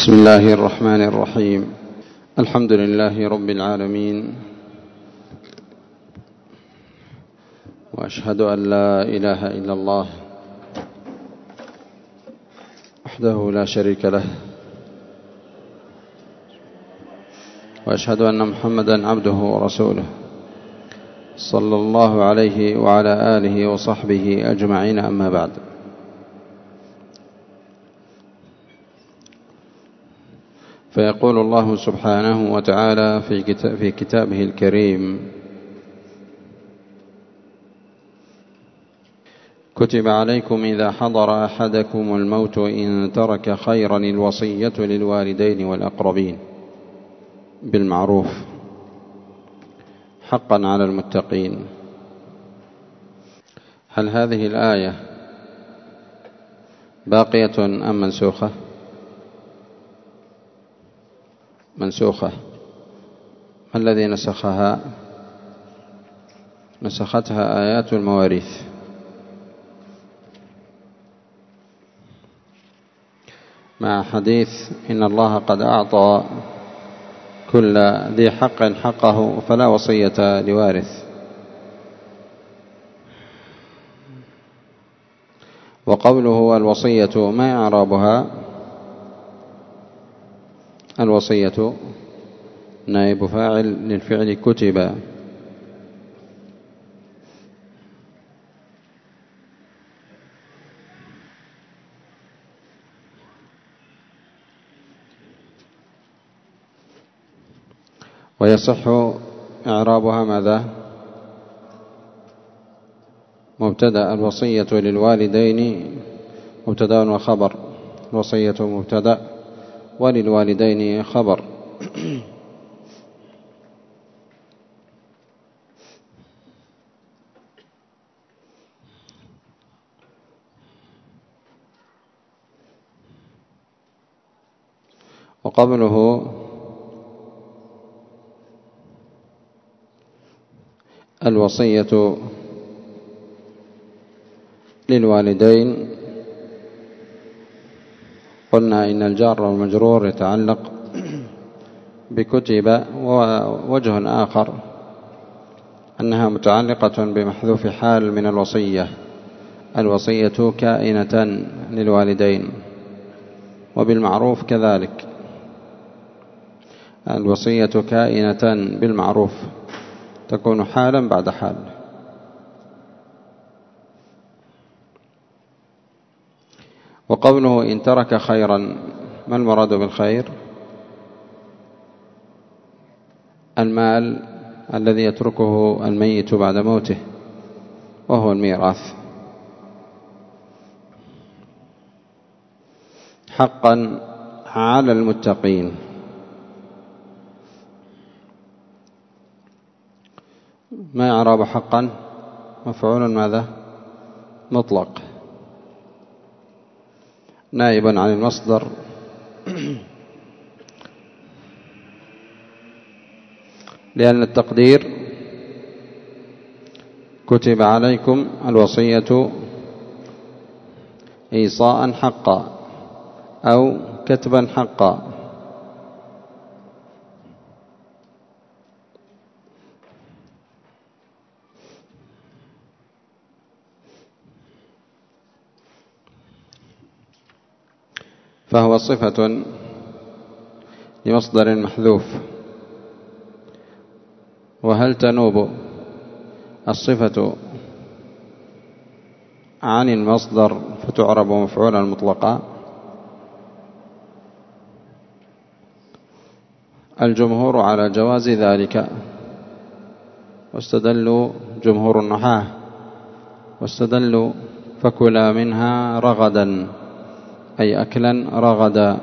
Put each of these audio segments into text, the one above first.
بسم الله الرحمن الرحيم. الحمد لله رب العالمين، وأشهد أن لا إله إلا الله وحده لا شريك له، وأشهد أن محمدا عبده ورسوله صلى الله عليه وعلى آله وصحبه أجمعين. أما بعد، فيقول الله سبحانه وتعالى في كتابه الكريم: كتب عليكم إذا حضر أحدكم الموت إن ترك خيرا الوصية للوالدين والأقربين بالمعروف حقا على المتقين. هل هذه الآية باقية أم منسوخة؟ منسوخة. ما الذي نسخها؟ نسختها آيات المواريث. مع حديث إن الله قد أعطى كل ذي حق حقه فلا وصية لوارث. وقوله الوصية ما إعرابها؟ الوصية نائب فاعل للفعل كتب. ويصح إعرابها ماذا؟ مبتدأ. الوصية للوالدين مبتدأ وخبر. الوصية مبتدأ وللوالدين خبر. وقبله الوصية للوالدين قلنا إن الجار والمجرور يتعلق بكتب، ووجه آخر أنها متعلقة بمحذوف حال من الوصية. الوصية كائنة للوالدين، وبالمعروف كذلك. الوصية كائنة بالمعروف تكون حالا بعد حال. وقوله إن ترك خيرا، ما المراد بالخير؟ المال الذي يتركه الميت بعد موته، وهو الميراث. حقا على المتقين. ما إعراب حقا؟ مفعول ماذا؟ مطلق، نائب عن المصدر لأن التقدير كتب عليكم الوصية إيصاء حقا أو كتبا حقا. فهو صفة لمصدر محذوف. وهل تنوب الصفة عن المصدر فتعرب مفعولا مطلقا؟ الجمهور على جواز ذلك، واستدلوا جمهور النحاة واستدلوا فكلا منها رغدا، أي أكلا رغدا.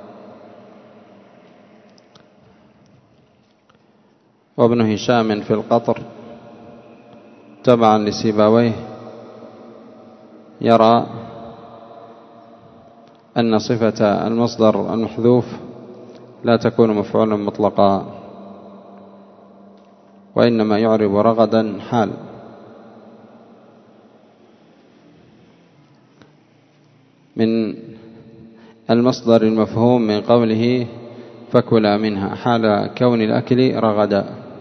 وابن هشام في القطر تبعا لسيبويه يرى أن صفة المصدر المحذوف لا تكون مفعولا مطلقا، وإنما يعرب رغدا حال. من المصدر المفهوم من قوله فكلا منها حال كون الأكل رغدا.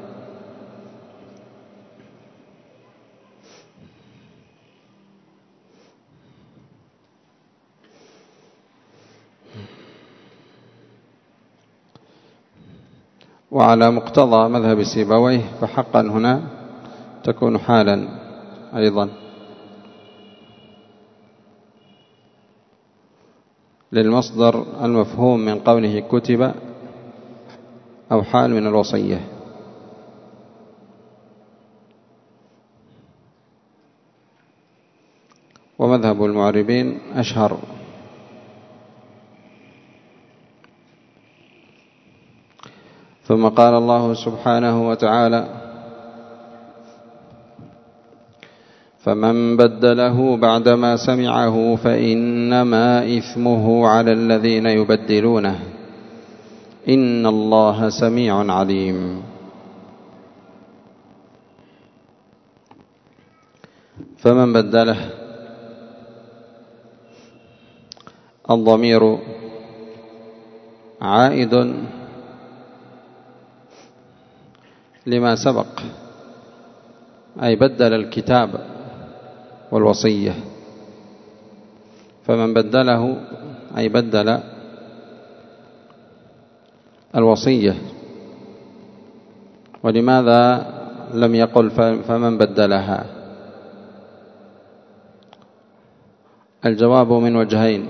وعلى مقتضى مذهب سيبويه فحقا هنا تكون حالا أيضا للمصدر المفهوم من قوله كتب أو حال من الوصية. ومذهب المعربين أشهر. ثم قال الله سبحانه وتعالى فمن بدله بعدما سمعه فإنما إثمه على الذين يبدلونه إن الله سميع عليم. فمن بدله الضمير عائد لما سبق، أي بدل الكتاب والوصية. فمن بدله أي بدل الوصية. ولماذا لم يقل فمن بدلها؟ الجواب من وجهين.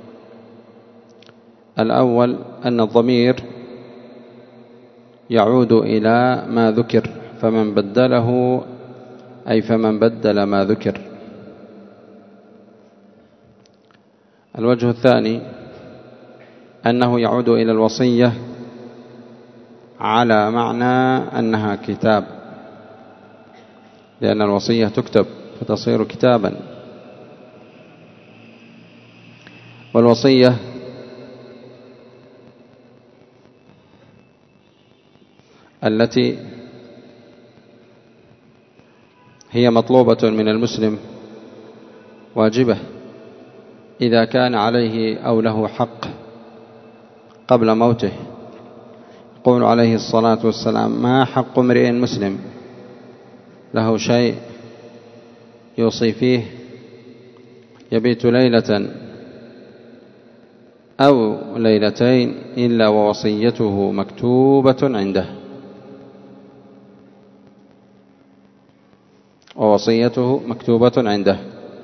الأول أن الضمير يعود إلى ما ذكر، فمن بدله أي فمن بدل ما ذكر. الوجه الثاني أنه يعود إلى الوصية على معنى أنها كتاب، لأن الوصية تكتب فتصير كتابا. والوصية التي هي مطلوبة من المسلم واجبة إذا كان عليه أو له حق قبل موته. يقول عليه الصلاة والسلام ما حق امرئ مسلم له شيء يوصي فيه يبيت ليلة أو ليلتين إلا ووصيته مكتوبة عنده، ووصيته مكتوبة عنده.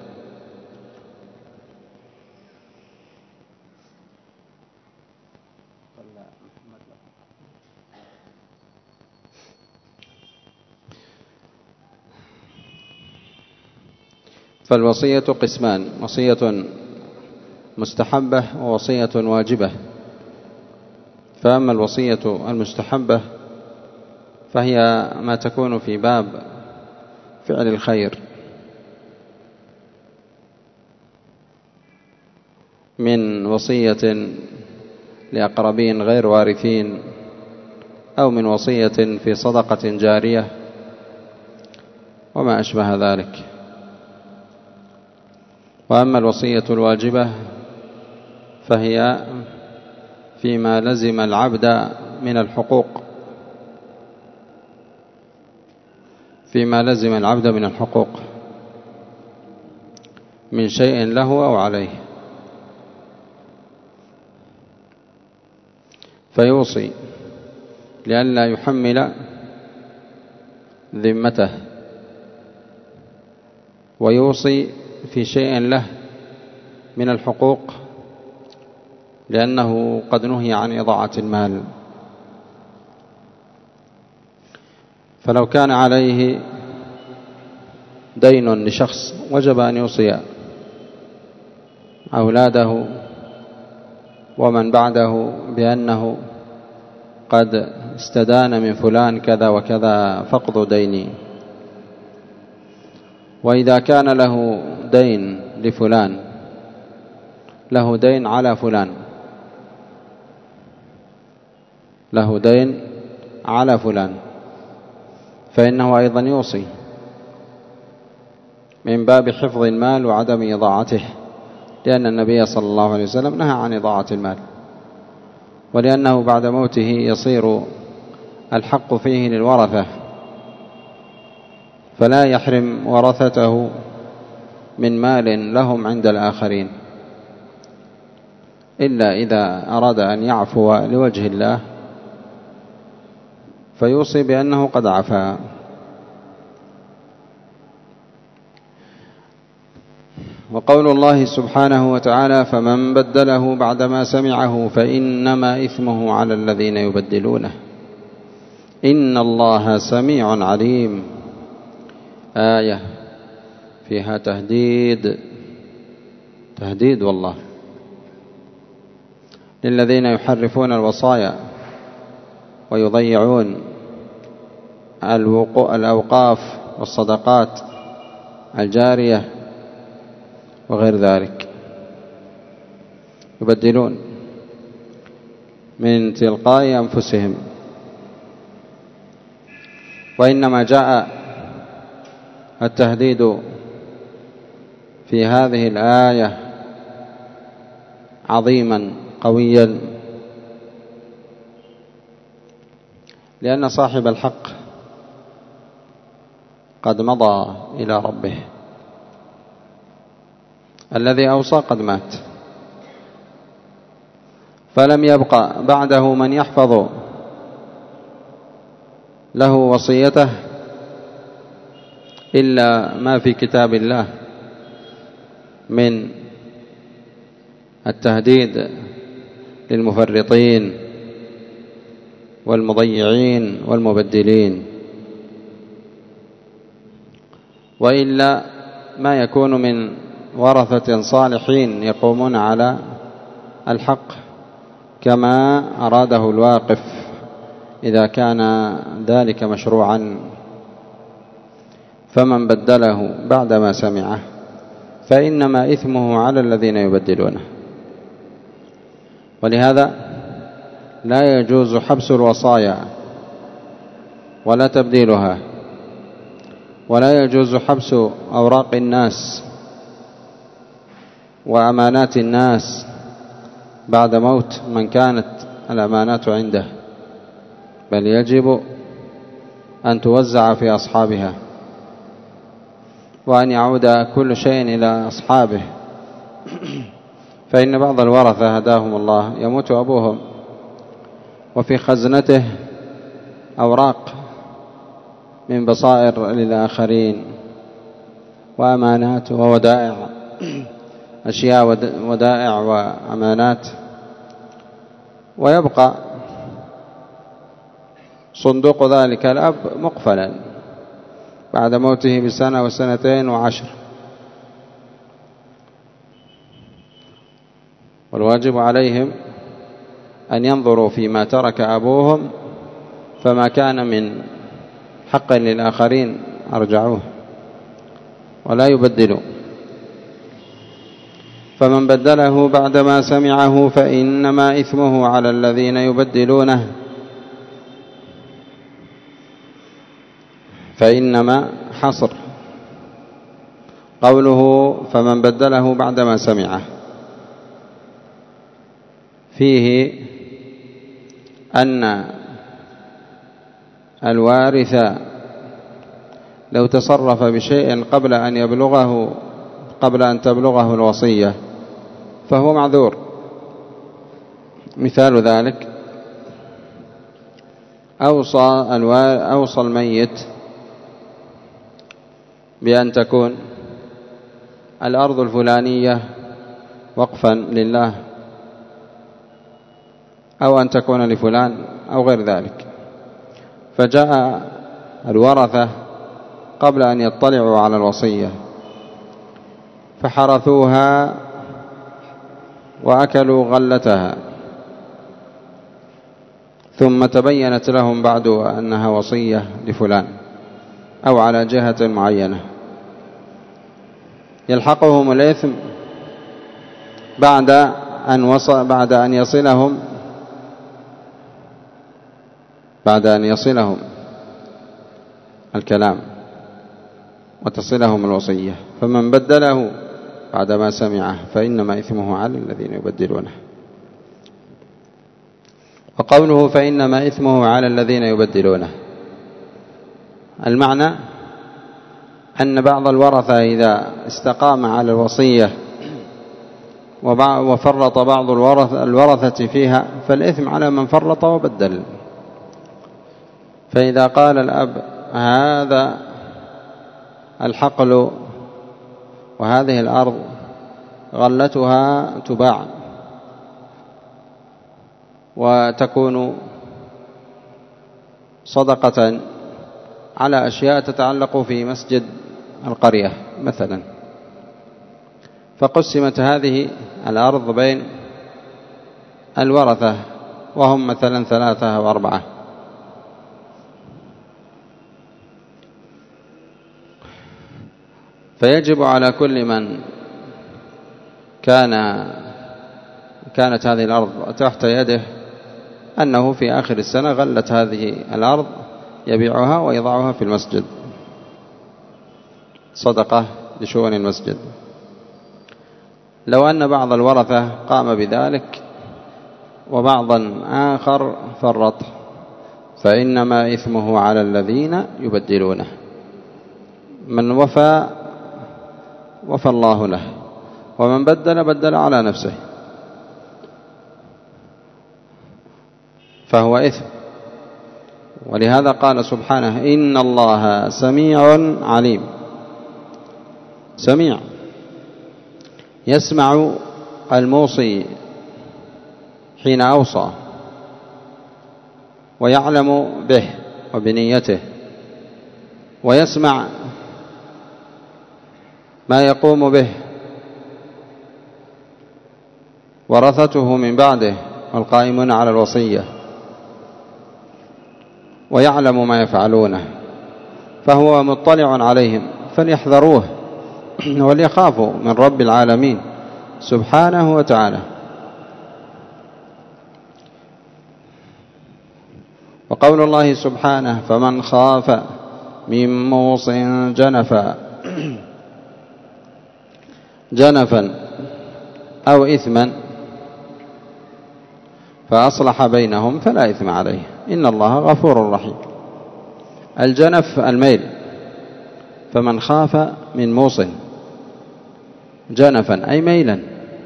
فالوصية قسمان: وصية مستحبة ووصية واجبة. فأما الوصية المستحبة فهي ما تكون في باب فعل الخير من وصية لأقربين غير وارثين، أو من وصية في صدقة جارية وما أشبه ذلك. وأما الوصية الواجبة فهي فيما لزم العبد من الحقوق، فيما لزم العبد من الحقوق من شيء له أو عليه، فيوصي لئلا يحمل ذمته، ويوصي في شيء له من الحقوق لأنه قد نهي عن إضاعة المال. فلو كان عليه دين لشخص وجب أن يوصي أولاده ومن بعده بأنه قد استدان من فلان كذا وكذا فاقضوا ديني. وإذا كان له دين لفلان، له دين على فلان، له دين على فلان، فإنه أيضا يوصي من باب حفظ المال وعدم إضاعته، لأن النبي صلى الله عليه وسلم نهى عن إضاعة المال، ولأنه بعد موته يصير الحق فيه للورثة، فلا يحرم ورثته من مال لهم عند الآخرين إلا إذا أراد أن يعفو لوجه الله فيوصي بأنه قد عفا. وقول الله سبحانه وتعالى: فمن بدله بعدما سمعه فإنما إثمه على الذين يبدلونه إن الله سميع عليم. آية فيها تهديد والله للذين يحرفون الوصايا ويضيعون الأوقاف والصدقات الجارية وغير ذلك، يبدلون من تلقاء أنفسهم. وإنما جاء التهديد في هذه الآية عظيما قويا، لأن صاحب الحق قد مضى إلى ربه، الذي أوصى قد مات، فلم يبقى بعده من يحفظ له وصيته إلا ما في كتاب الله من التهديد للمفرطين والمضيعين والمبدلين، وإلا ما يكون من ورثة صالحين يقومون على الحق كما أراده الواقف إذا كان ذلك مشروعا. فمن بدله بعدما سمعه فإنما إثمه على الذين يبدلونه. ولهذا لا يجوز حبس الوصايا ولا تبديلها، ولا يجوز حبس أوراق الناس وأمانات الناس بعد موت من كانت الأمانات عنده، بل يجب أن توزع في أصحابها، وأن يعود كل شيء إلى أصحابه. فإن بعض الورثة هداهم الله يموت أبوهم وفي خزنته أوراق من بصائر للآخرين وأمانات وودائع، أشياء ودائع وأمانات، ويبقى صندوق ذلك الأب مقفلا بعد موته بسنة وسنتين وعشر. والواجب عليهم أن ينظروا فيما ترك أبوهم، فما كان من حق للآخرين أرجعوه ولا يبدلوا. فمن بدله بعدما سمعه فإنما إثمه على الذين يبدلونه، فإنما حصر قوله فمن بدله بعدما سمعه فيه أن الوارث لو تصرف بشيء قبل أن تبلغه الوصية فهو معذور. مثال ذلك أوصى الميت بأن تكون الأرض الفلانية وقفا لله، أو أن تكون لفلان أو غير ذلك، فجاء الورثة قبل أن يطلعوا على الوصية فحرثوها وأكلوا غلتها، ثم تبينت لهم بعد أنها وصية لفلان أو على جهة معينة، يلحقهم الإثم بعد أن يصلهم الكلام وتصلهم الوصية. فمن بدله بعدما سمعه فإنما إثمه على الذين يبدلونه. وقوله فإنما إثمه على الذين يبدلونه، المعنى أن بعض الورثة إذا استقام على الوصية وفرط بعض الورثة فيها فالإثم على من فرط وبدل. فإذا قال الأب هذا الحقل وهذه الأرض غلتها تباع وتكون صدقة على أشياء تتعلق في مسجد القرية مثلا، فقسمت هذه الأرض بين الورثة وهم مثلا 3 أو 4، فيجب على كل من كانت هذه الأرض تحت يده أنه في آخر السنة غلت هذه الأرض يبيعها ويضعها في المسجد صدقة لشؤون المسجد. لو أن بعض الورثة قام بذلك وبعضا آخر فرط فإنما إثمه على الذين يبدلونه. من وفى الله له، ومن بدل على نفسه، فهو إثم. ولهذا قال سبحانه إن الله سميع عليم. سميع يسمع الموصي حين أوصى ويعلم به وبنيته، ويسمع ما يقوم به ورثته من بعده والقائمون على الوصية، ويعلم ما يفعلونه، فهو مطلع عليهم فليحذروه وليخافوا من رب العالمين سبحانه وتعالى. وقول الله سبحانه فمن خاف من موص جنفا أو إثما فأصلح بينهم فلا إثم عليه إن الله غفور رحيم. الجنف الميل، فمن خاف من موص جنفا أي ميلا،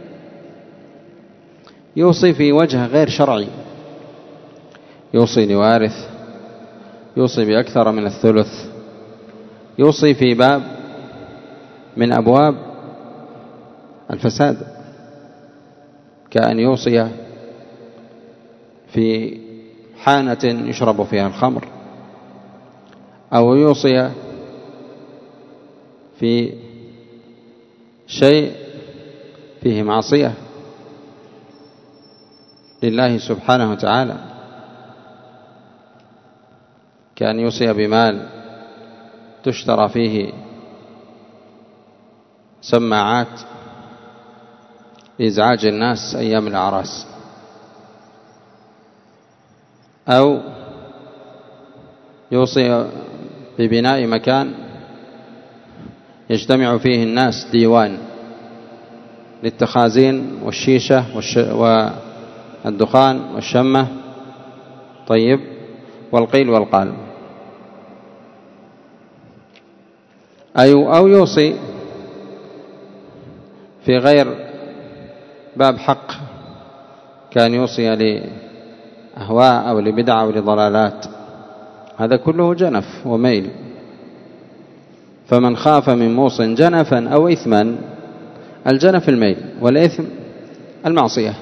يوصي في وجه غير شرعي، يوصي لوارث، يوصي بأكثر من الثلث، يوصي في باب من أبواب الفساد، كأن يوصي في حانة يشرب فيها الخمر، أو يوصي في شيء فيه معصية لله سبحانه وتعالى، كأن يوصي بمال تشترى فيه سماعات لإزعاج الناس أيام الأعراس، أو يوصي ببناء مكان يجتمع فيه الناس ديوان للتخازين والشيشة والدخان والشمة طيب والقيل والقال، أو يوصي في غير باب حق، كان يوصي لأهواء أو لبدع أو لضلالات، هذا كله جنف وميل. فمن خاف من موص جنفا أو إثما، الجنف الميل والإثم المعصية،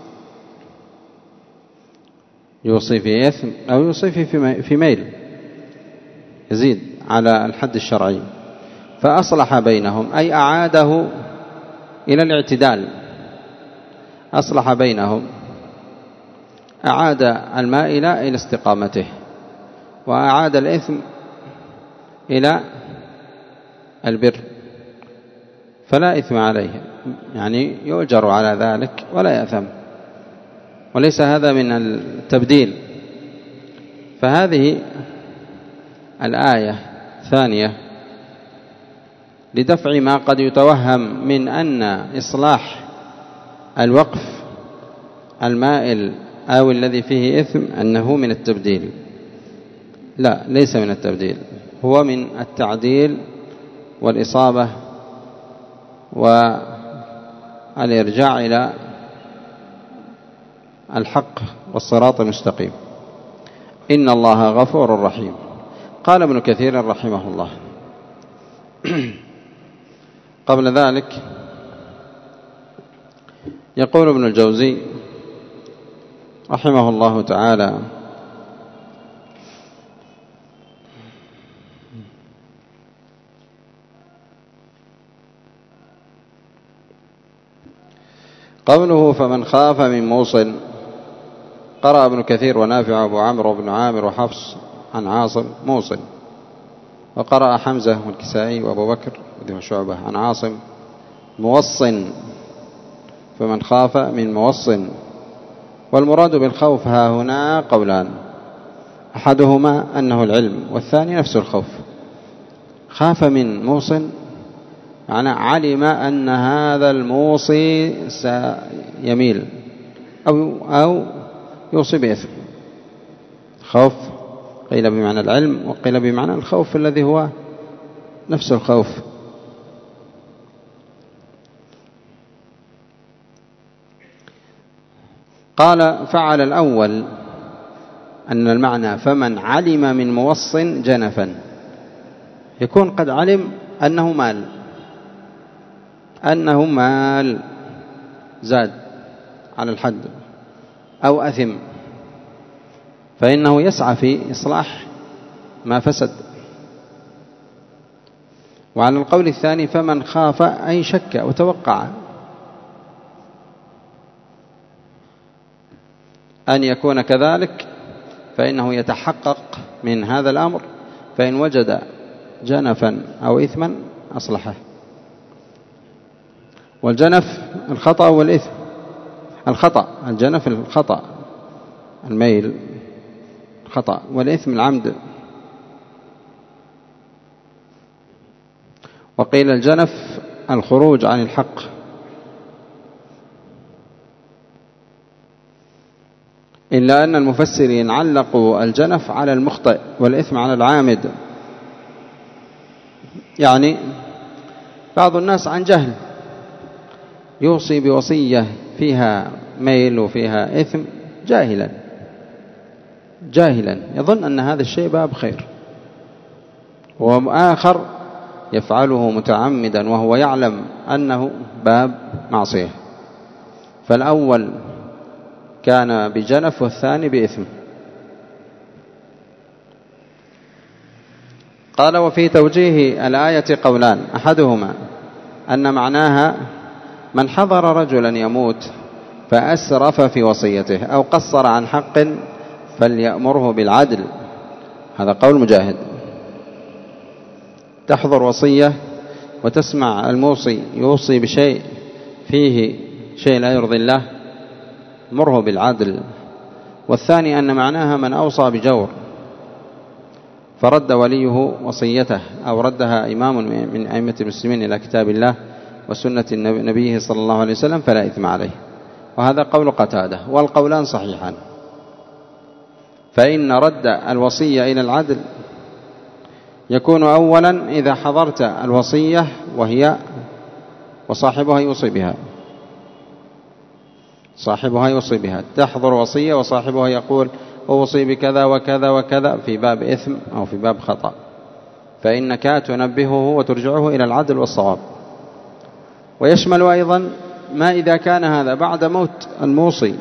يوصي في إثم أو يوصي في ميل يزيد على الحد الشرعي، فأصلح بينهم أي أعاده إلى الاعتدال، أصلح بينهم، أعاد المائل إلى استقامته، وأعاد الإثم إلى البر، فلا إثم عليه، يعني يؤجر على ذلك ولا يأثم، وليس هذا من التبديل. فهذه الآية الثانية لدفع ما قد يتوهم من أن إصلاح الوقف المائل أو الذي فيه إثم أنه من التبديل. لا، ليس من التبديل، هو من التعديل والإصابة والإرجاع إلى الحق والصراط المستقيم. إن الله غفور رحيم. قال ابن كثير رحمه الله قبل ذلك يقول ابن الجوزي رحمه الله تعالى: قوله فمن خاف من موصل، قرأ ابن كثير ونافع وابو عمرو وابن عامر وحفص عن عاصم موصل، وقرأ حمزة والكسائي وابو بكر وشعبة عن عاصم موصن، فمن خاف من موصن. والمراد بالخوف ها هنا قولان: أحدهما أنه العلم، والثاني نفس الخوف. خاف من موصن معنى علم أن هذا الموصي سيميل أو يوصي بإثم. خوف قيل بمعنى العلم وقيل بمعنى الخوف الذي هو نفس الخوف. قال فعل الأول أن المعنى فمن علم من موص جنفا، يكون قد علم أنه مال زاد على الحد أو أثم، فإنه يسعى في إصلاح ما فسد. وعلى القول الثاني فمن خاف أي شك وتوقع أن يكون كذلك، فإنه يتحقق من هذا الأمر، فإن وجد جنفا أو إثما أصلحه. والجنف الخطأ والإثم، الخطأ الجنف الخطأ الميل الخطأ، والإثم العمد. وقيل الجنف الخروج عن الحق. إلا أن المفسرين علقوا الجنف على المخطئ والإثم على العامد. يعني بعض الناس عن جهل يوصي بوصية فيها ميل وفيها إثم جاهلا يظن أن هذا الشيء باب خير، وآخر يفعله متعمدا وهو يعلم أنه باب معصية. فالأول كان بجنف والثاني بإثم. قال وفي توجيه الآية قولان: أحدهما أن معناها من حضر رجلا يموت فأسرف في وصيته أو قصر عن حق فليأمره بالعدل. هذا قول مجاهد. تحضر وصية وتسمع الموصي يوصي بشيء فيه شيء لا يرضي الله، مره بالعدل. والثاني أن معناها من أوصى بجور فرد وليه وصيته أو ردها إمام من أئمة المسلمين إلى كتاب الله وسنة نبيه صلى الله عليه وسلم فلا إثم عليه. وهذا قول قتادة، والقولان صحيحان. فإن رد الوصية إلى العدل يكون أولا إذا حضرت الوصية وهي وصاحبها يوصي بها، صاحبها يوصي بها، تحضر وصية وصاحبها يقول أوصي بكذا وكذا وكذا في باب إثم أو في باب خطأ، فإنك تنبهه وترجعه إلى العدل والصواب. ويشمل أيضا ما إذا كان هذا بعد موت الموصي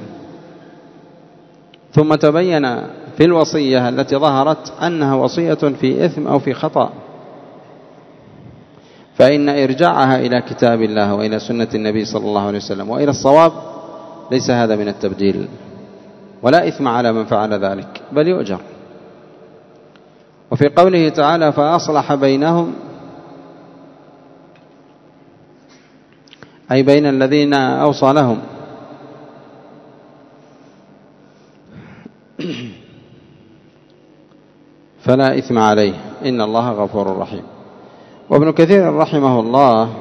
ثم تبين في الوصية التي ظهرت أنها وصية في إثم أو في خطأ، فإن إرجاعها إلى كتاب الله وإلى سنة النبي صلى الله عليه وسلم وإلى الصواب ليس هذا من التبديل، ولا إثم على من فعل ذلك بل يؤجر. وفي قوله تعالى فأصلح بينهم، أي بين الذين أوصى لهم، فلا إثم عليه إن الله غفور رحيم. وابن كثير رحمه الله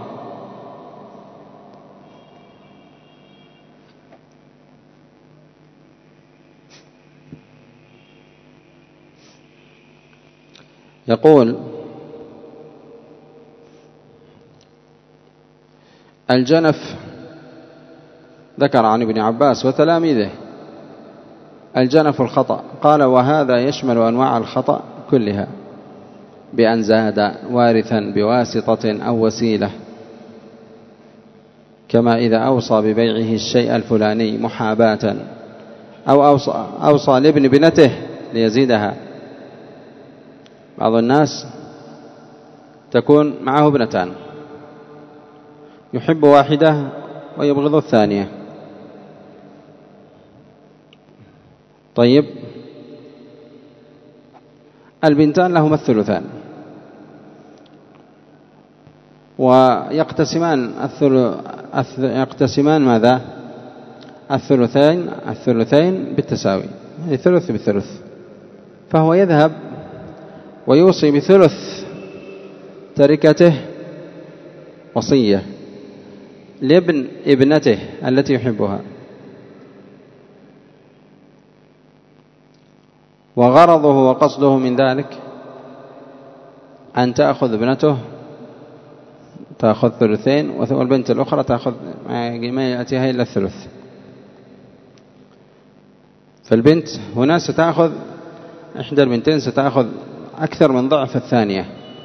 يقول الجنف، ذكر عن ابن عباس وتلاميذه الجنف الخطأ، قال وهذا يشمل أنواع الخطأ كلها بأن زاد وارثا بواسطة أو وسيلة، كما إذا أوصى ببيعه الشيء الفلاني محاباة، أو أوصى لابن ابنته ليزيدها. بعض الناس تكون معه ابنتان، يحب واحدة ويبغض الثانية. طيب، البنتان لهما الثلثان، ويقتسمان ماذا؟ الثلثين بالتساوي، يعني ثلث بثلث. فهو يذهب ويوصي بثلث تركته وصية لابن ابنته التي يحبها، وغرضه وقصده من ذلك أن تأخذ ابنته تأخذ ثلثين، والبنت الأخرى تأخذ ما يأتيها إلا الثلث. فالبنت هنا ستأخذ، إحدى البنتين ستأخذ أكثر من ضعف الثانية،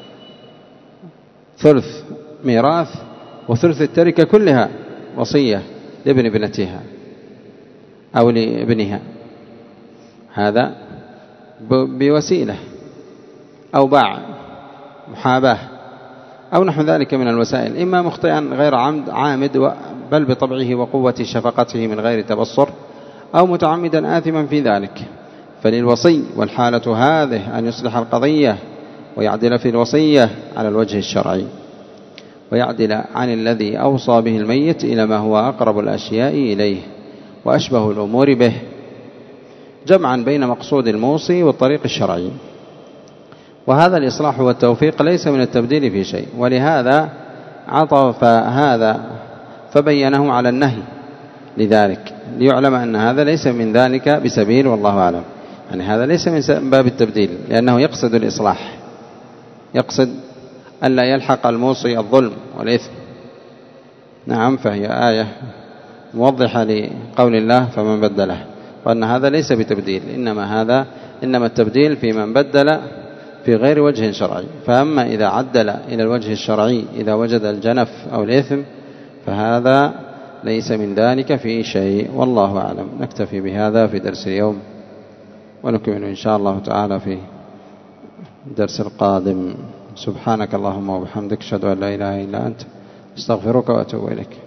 ثلث ميراث وثلث التركة كلها وصية لابن ابنتها أو لابنها، هذا بوسيلة أو باع محاباة أو نحو ذلك من الوسائل، إما مخطئا غير عامد بل بطبعه وقوة شفقته من غير تبصر، أو متعمدا آثما في ذلك. فللوصي والحالة هذه أن يصلح القضية ويعدل في الوصية على الوجه الشرعي، ويعدل عن الذي أوصى به الميت إلى ما هو أقرب الأشياء إليه وأشبه الأمور به، جمعا بين مقصود الموصي والطريق الشرعي. وهذا الإصلاح والتوفيق ليس من التبديل في شيء، ولهذا عطف هذا فبينه على النهي لذلك، ليعلم أن هذا ليس من ذلك بسبيل، والله أعلم. يعني هذا ليس من باب التبديل، لأنه يقصد الإصلاح، يقصد ألا يلحق الموصي الظلم والإثم. نعم، فهي آية موضحة لقول الله فمن بدله، وأن هذا ليس بتبديل، إنما التبديل في من بدل في غير وجه شرعي. فأما إذا عدل إلى الوجه الشرعي إذا وجد الجنف أو الإثم فهذا ليس من ذلك في شيء، والله أعلم. نكتفي بهذا في درس اليوم، ونكمل إن شاء الله تعالى في الدرس القادم. سبحانك اللهم وبحمدك، أشهد أن لا إله إلا أنت، استغفرك وأتوب إليك.